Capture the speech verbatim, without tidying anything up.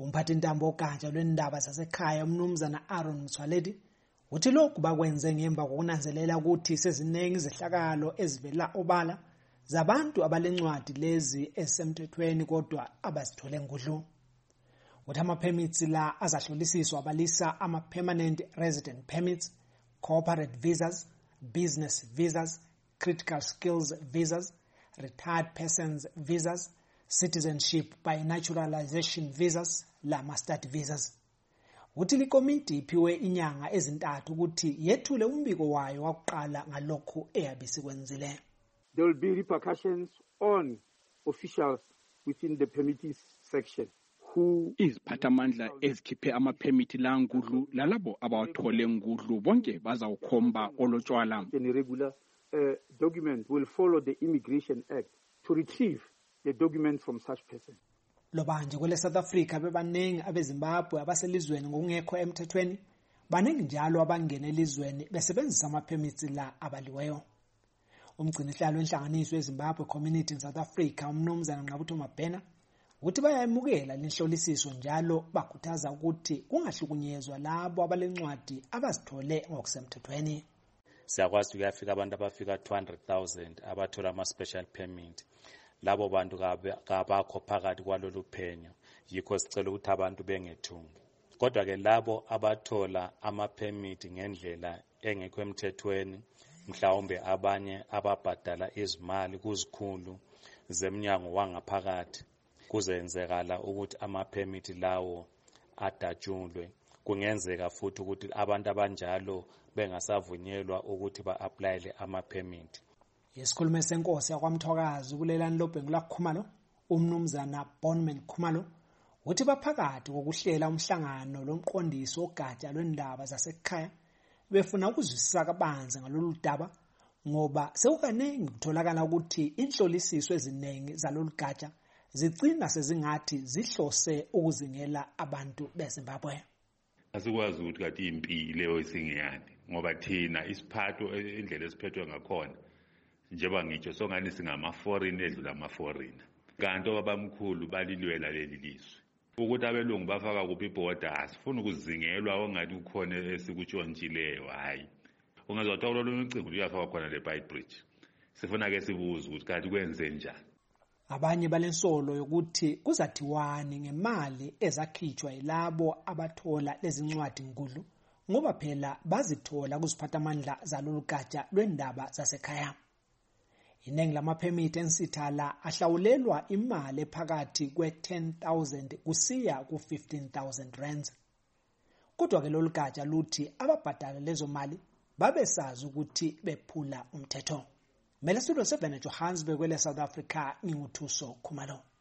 Umphathintambo ogatsha lwendaba zasekhaya umnumzana Aaron Motsoaledi uthi lokhu bakwenze ngemva kokunanzelela ukuthi seziningi izehlakalo ezivela obala zabantu abalencwadi lezi esemthethweni kodwa abazithole ngudlu. Uthi ama-permits la azahlolisiswa abalisa ama-permanent resident permits, corporate visas, business visas, critical skills visas, retired persons visas, citizenship by naturalization visas, la mastard visas. Uthi likomiti iphiwe inyanga ezintathu ukuthi yethule umbiko wayo wakuqala ngalokho eyabisikwenzile. There will be repercussions on officials within the permitting section who iziphathamandla ezikhiphe ama-permit la ngudlu lalabo abawathole ngudlu bonke bazawukhomba olotshwala. An irregular uh, document will follow the Immigration Act to retrieve the document from such person. Lobanje kwele South Africa bebaningi abeZimbabwe abaselizweni ngokungekho emthethweni baningi njalo abangena elizweni besebenzisa ama-permits la abaliweyo. Umgcinihlalo wenhlanganiso yeZimbabwe Community in South Africa umnumzana Nqabutho Mabhena uthi bayayimukela lenhlolisiso njalo bakhuthaza ukuthi kungahlukunyezwa labo abalencwadi abazithole ngokusemthethweni. Siyakwazi ukuyafika abantu abafika two hundred thousand abathola ama-special permit. Labo bantu kabakho phakathi kwalolu phenyo yikho sicela ukuthi abantu bengethungi. Kodwa ke labo abathola ama-permit ngendlela engekho emthethweni mhlawumbe abanye ababhadala izimali kuzikhulu zemnyango wangaphakathi kuzenzekala ukuthi ama-permit lawo adatshulwe. Kungenzeka futhi ukuthi abantu abanjalo bengasavunyelwa ukuthi ba-applyele ama-permit. Yesikhulume senkosi yakwaMthwakazi kulelani lobhengula Khumalo umnumzana Bonman Khumalo uthi baphakathi kokuhlela umhlangano lomqondisi ogatsha lwendaba zasekhaya befuna ukuzwisisa kabanzi ngalolu daba ngoba sekukaningi kutholakala ukuthi inhlolisiso eziningi zalolu gatsha zigcina sezingathi zihlose ukuzingela abantu beZimbabwe. Asikwazi ukuthi kathi impilo oyisingiyani ngoba thina isiphatho indlela esiphethwe ngakhona njengoba ngitsho songani singama-foreign edlula ama-foreigner kanti abamkhulu balilwela leli lizwe ukuthi abelungu bafaka kuphi ibhoda asifuna ukuzingelwa ongathi kukhona esikutshontshile hayi ungazothola lo mcingo uyafaka khona le Beit Bridge sifuna ke sibuze ukuthi kanti kwenze njani. Abanye balensolo yokuthi kuzathiwani ngemali ezakhitshwa yilabo abathola lezi ncwadi ngudlu ngoba phela bazithola kuziphathamandla zalolu gatsha lwendaba zasekhaya. Iningi lama-permit ensithala ahlawulelwa imali ephakathi kwe-ten thousand kusiya ku-fifteen thousand rands. Kodwa ke lolu gatsha luthi ababhadala lezo mali babesazi ukuthi bephula umthetho. Mele studio seBene Johannesburg kwele South Africa nginguthuso Khumalo.